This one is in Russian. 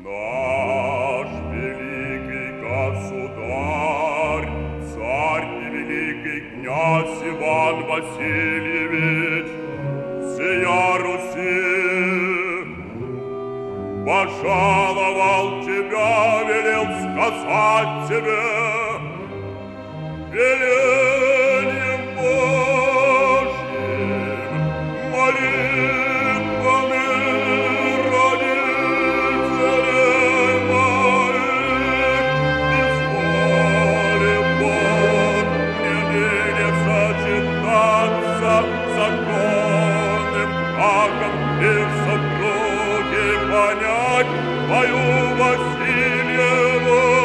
Наш великий государь, царь и великий князь Иван Васильевич, сия Руси, пожаловал тебя, велел сказать тебе, велением Божьим, молитвами родителей моих, изволи Бог мне ныне сочетаться законным браком и в супруге понять мою Васильеву.